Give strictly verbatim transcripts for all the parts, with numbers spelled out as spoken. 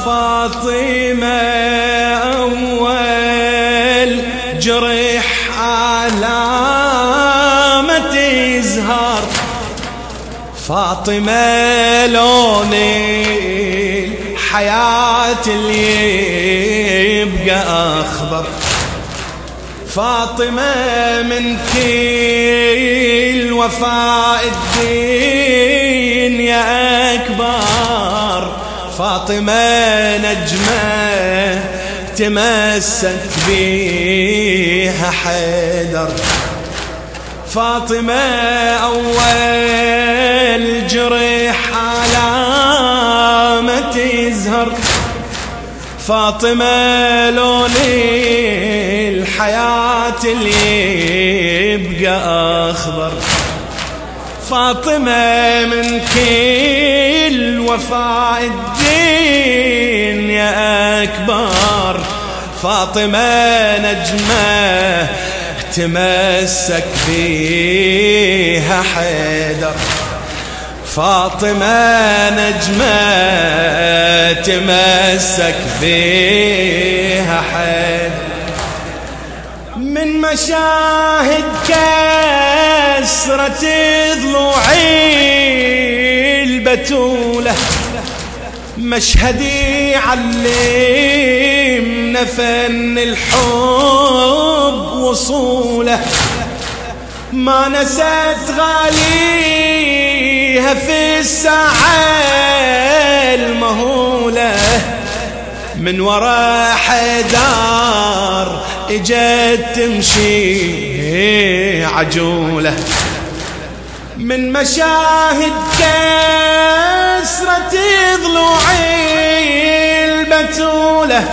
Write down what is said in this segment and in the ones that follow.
فاطمة أول جرح علامة يزهر، فاطمة لون الحياة اللي يبقى أخضر، فاطمة من كل وفاء الدين يا أكبر، فاطمة نجمة تمسك بيها حيدر، فاطمة أول جرح علامة يزهر، فاطمة لون الحياة اللي يبقى أخضر، فاطمة من كل وفاء الدين يا أكبر، فاطمة نجمة تمسك فيها حيدر، فاطمة نجمة تمسك فيها حيدر، من مشاهد كسرة ضلوعي البتولة، مشهدي علمنا فن الحب وصوله، ما نسيت غاليها في الساعة المهولة، من وراء حيدر اجت تمشي عجولة، من مشاهد كسرة ضلوعي البتولة،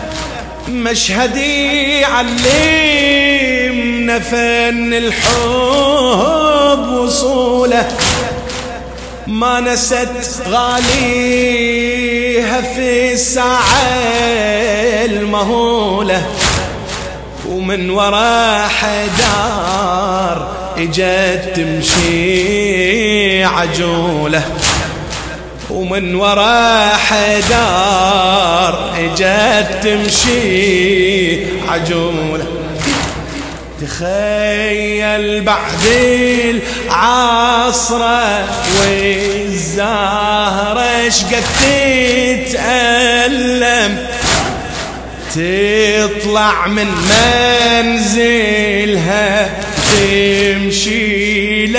مشهدي علمنا فن الحب وصوله، ما نست غاليها في الساعة المهولة، ومن وراء حيدر اجت تمشي عجولة، ومن وراء حيدر اجت تمشي عجولة، تخيل بعد العصرة والزهرة شقد تتألم، تطلع من منزلها تمشي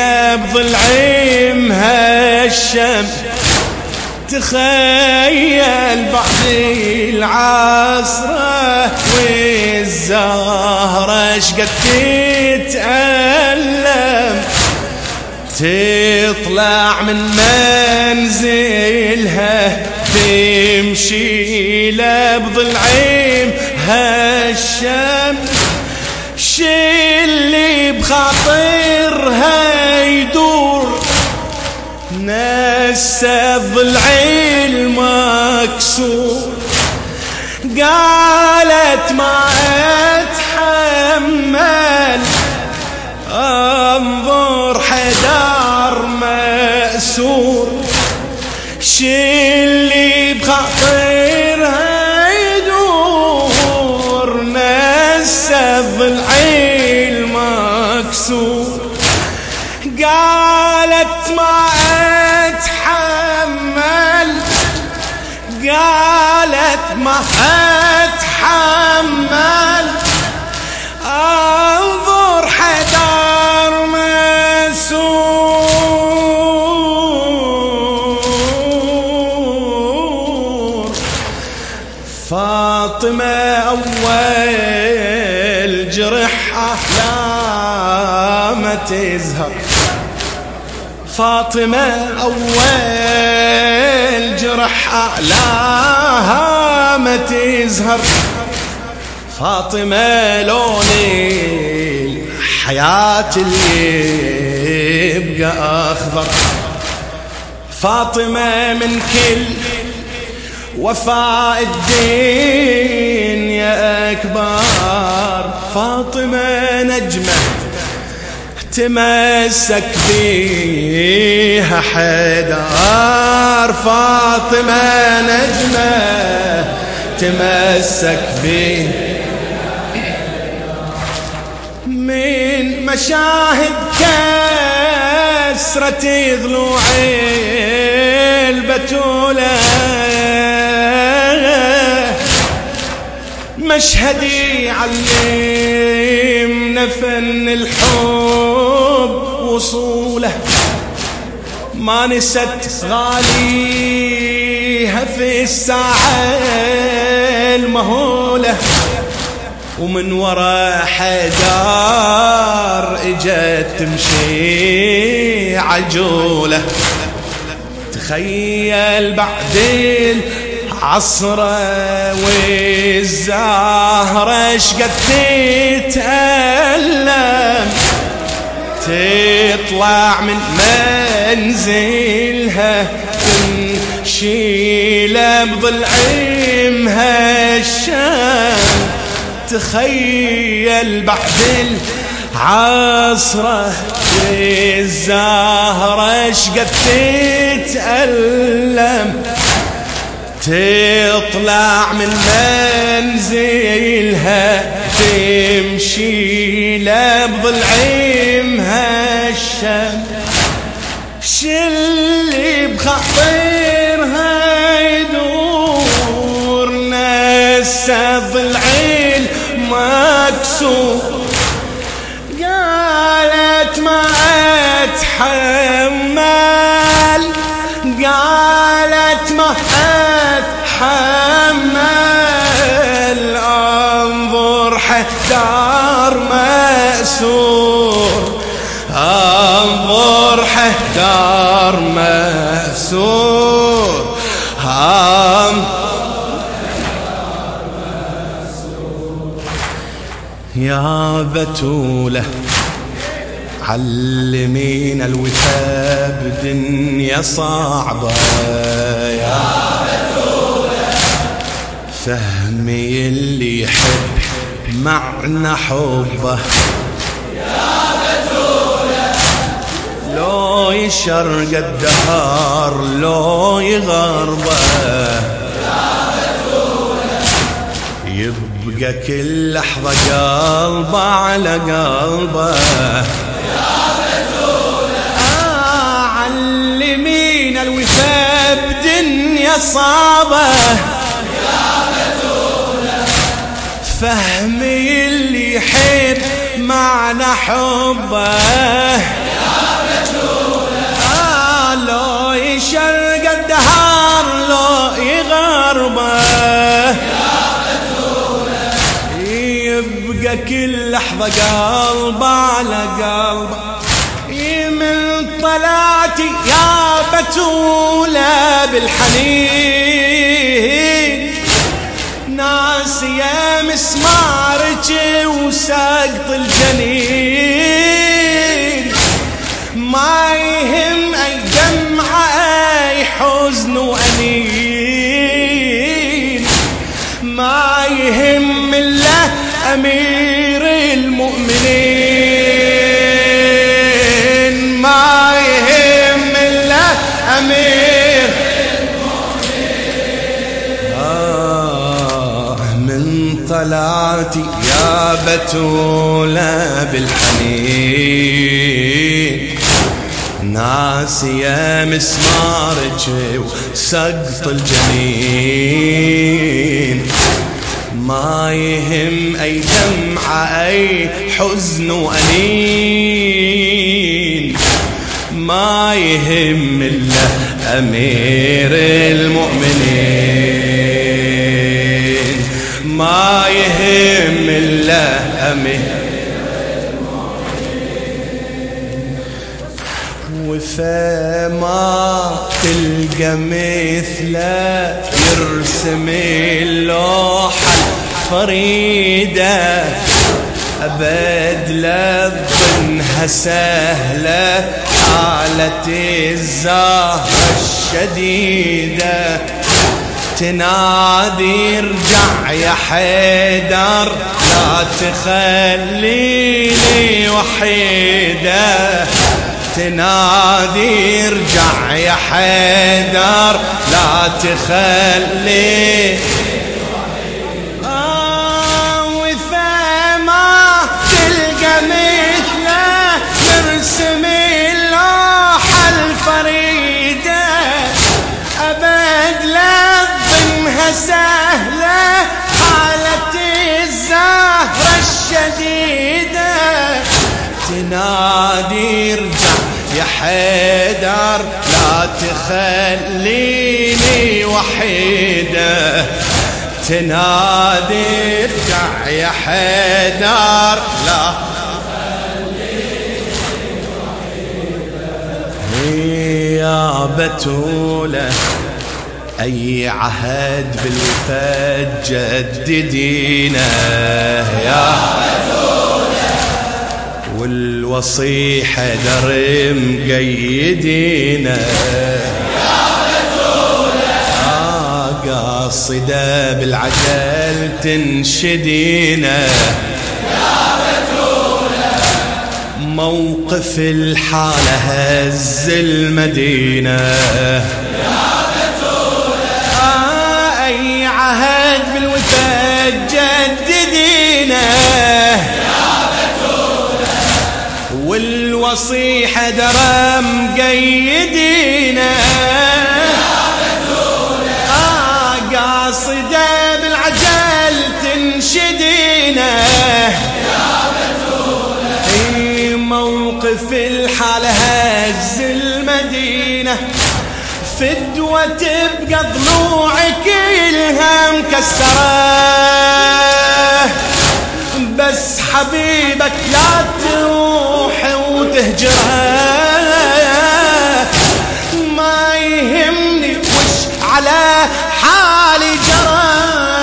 لبضلعمها الشمس، تخيل بعد العصرة والزهرة شقد تتألم، تطلع من منزلها تمشي لبضلعمها الشمس، شي بخاطرها يدور نسى ضلعي المكسور، قالت ما اتحمل انظر حيدر مأسور، شي اللي بخاطرها يدور نسى ضلعي المكسور، قالت ما اتحمل، قالت ما اتحمل انظر حيدر مسور، فاطمة أول جرح أحلام تزهر، فاطمة أول جرح أعلاها ما تزهر، فاطمة لون الحياة اللي يبقى أخضر، فاطمة من كل وفاء الدين يا أكبر، فاطمة نجمة تمسك بيها حيدر، أكبر فاطمة نجمة تمسك بي من مشاهد كسرة ضلوع البتولة مشهدي علمنا فن الحب وصوله ما نست غاليها في الساعة المهولة ومن ورا حدار اجت تمشي عجولة تخيل بعد العصرة والزهرة شقد تتألم تطلع من منزلها تمشي بضلعمها الشام تخيل بعد العصرة الزهرة شقد تتألم تطلع من منزلها تمشي بضلعمها الشام شلي بخاطرها يدور نسى ضلعين مكسور قالت ما أتحمل قالت ما أتحمل انظر حدار مأسور انظر حدار مأسور يا بتولة علمينا الوفاء بدنيا صعبة يا بتولة فهمي اللي يحب معنى حبه يا بتولة لو يشرق الدهر لو يغربه يبقى كل لحظة قلبه على قلبه يا بتولة آه علمينا الوفاء بدنيا صعبة يا بتولة فهمي اللي يحب معنى حبه يا بتولة آه لو يشرق الدهر لو يغربه يبقى كل لحظة قلبه على قلبه من طلعتي يا بتولة بالحنين ناسية مسمارك وسقط الجنين ما يهم أي دمعة أي حزن وأنين ما يهم الله أمير المؤمنين ما يهم الله أمير المؤمنين آه من طلعتي يا بتولة بالحنين ناسية مسمارك وسقط الجنين ما يهم أي دمعة أي حزن وأنين ما يهم الله أمير المؤمنين ما يهم الله أمير وفما تلقى مثله يرسم اللوحة الفريدة أبد لا تظنها سهلة حالة الزهرة الشديدة تنادي ارجع يا حيدر لا تخليني وحيدة تنادي ارجع يا حيدر لا تخلي آه وإذا ما تلقى مثله نرسم اللوحة الفريدة أبد لا تظنها سهلة حالة الزهرة الشديدة تنادي ارجع يا حيدر لا تخليني وحيدة تنادي ارجع يا حيدر لا تخليني وحيدة يا بتولة أي عهد بالوفاة جددينا يا والوصي حيدر مقيدينا يا بتولة آه قاصدة بالعجل تنشدينا يا بتولة موقف الحالة هز المدينة يا بتولة آه أي عهد بالوفاة جددينا والوصي حيدر مقيدينا آه قاصدة بالعجل تنشدينا اي موقف الحالة هز المدينة فدوة تبقى ضلوعك كلها مكسرة بس حبيبك لا تروح وتهجره ما يهمني وش على حالي جرى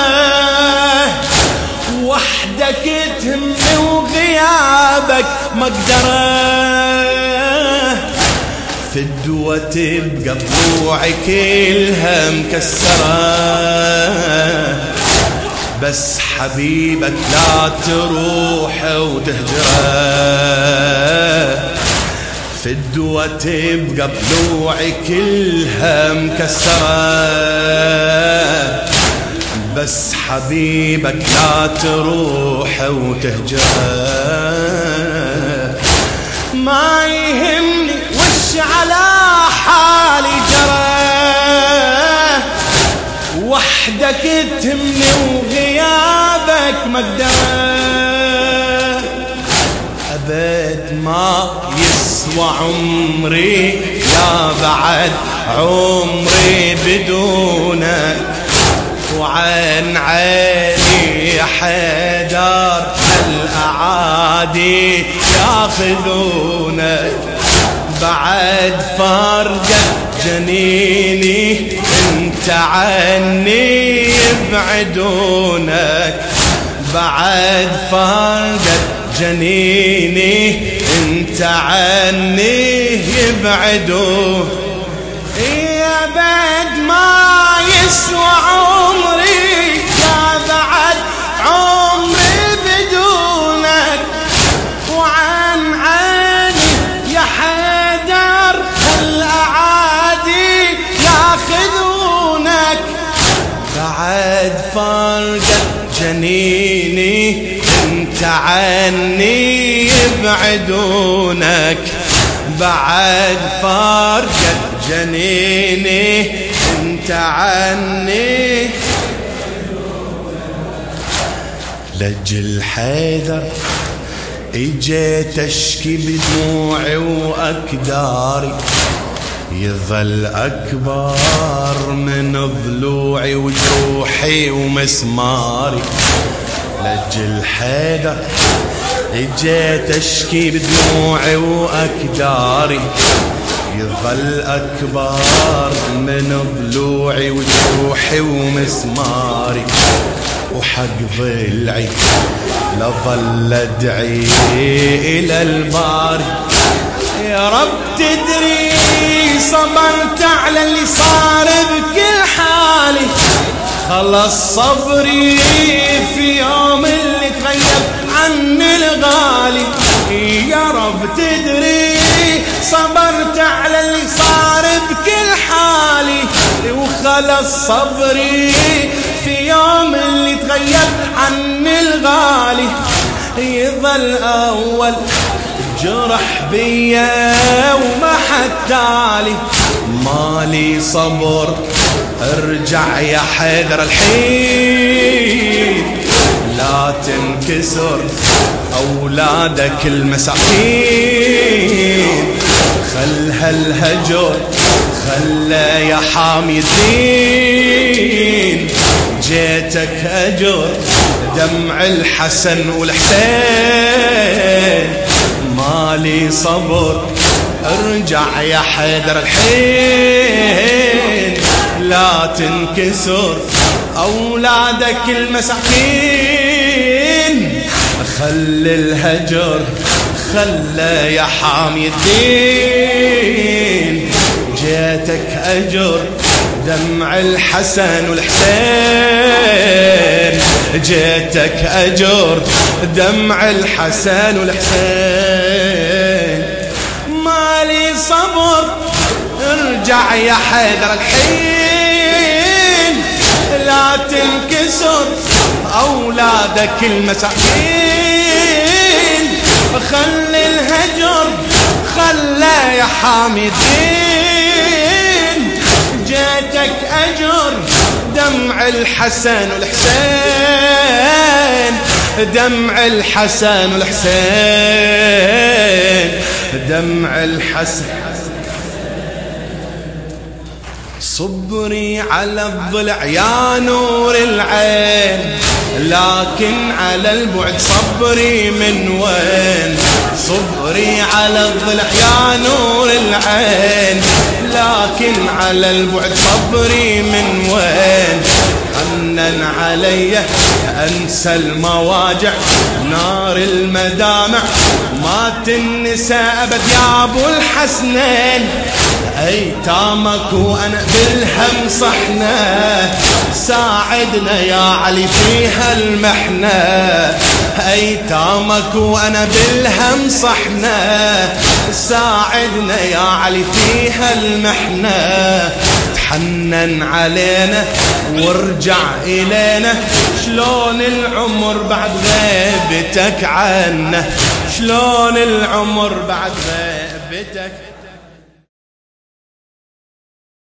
وحدك تهمني وغيابك مقدره فدوة تبقى ضلوعي كلها مكسره بس حبيبك لا تروح وتهجره فدوة تبقى ضلوعي كلها مكسرة بس حبيبك لا تروح وتهجره ما يهمني وش على حالي جرى وحدك تهمني وغيابك مقدره أبد ما يسوى عمري يا بعد عمري بدونك وعن عيني يا حيدر الأعادي ياخذونك بعد فرقة جنيني انت عني يبعدونك بعد فرقة جنيني انت عني يبعدونك يا بعد ما يسوى عمري يا بعد عمري بدونك وعن عيني يا حيدر الأعادي ياخذونك بعد فرقة جنيني انت عني يبعدونك بعد فرقة جنيني انت عني لجل حيدر اجيت اشكي بدموعي واكداري يظل اكبر من ضلوعي وجروحي ومسماري لجل حيدر اجيت اشكي بدموعي واكداري يظل اكبر من ضلوعي وجروحي ومسماري وحق ضلعي لظل ادعي الى الباري يا رب تدري صبرت على اللي صار بكل حالي خلص صبري في يوم اللي تغيب عني الغالي يا رب تدري صبرت على اللي صار بكل حالي وخلص صبري في يوم اللي تغير عني الغالي يظل أول جرح بيا وما حد تالي مالي صبر ارجع يا حيدر الحين لا تنكسر أولادك المساكين خل هالهجر خلى يا حامي الدين جيتك أجر دمع الحسن والحسين مالي صبر ارجع يا حيدر الحين لا تنكسر أولادك المساكين خل الهجر خلى يا حامي الدين جيتك أجر دمع الحسن والحسين جيتك أجر دمع الحسن والحسين مالي صبر ارجع يا حيدر الحين لا تنكسر أولادك المساكين خل الهجر خلى يا حامي الدين جيتك أجر دمع الحسن والحسين دمع الحسن والحسين دمع الحسن صبري على الضلع يا نور العين لكن على البعد صبري من وين صبري على الضلع يا نور العين لكن على البعد صبري من وين حنن علي أنسى المواجع نار المدامع ما تنسى أبد يا أبو الحسنين أيتامك وأنا بالهم صحنا ساعدنا يا علي في هالمحنة أيتامك وأنا بالهم صحنا ساعدنا يا علي في هالمحنة تحنن علينا وارجع إلينا شلون العمر بعد غيبتك عنا شلون العمر بعد غيبتك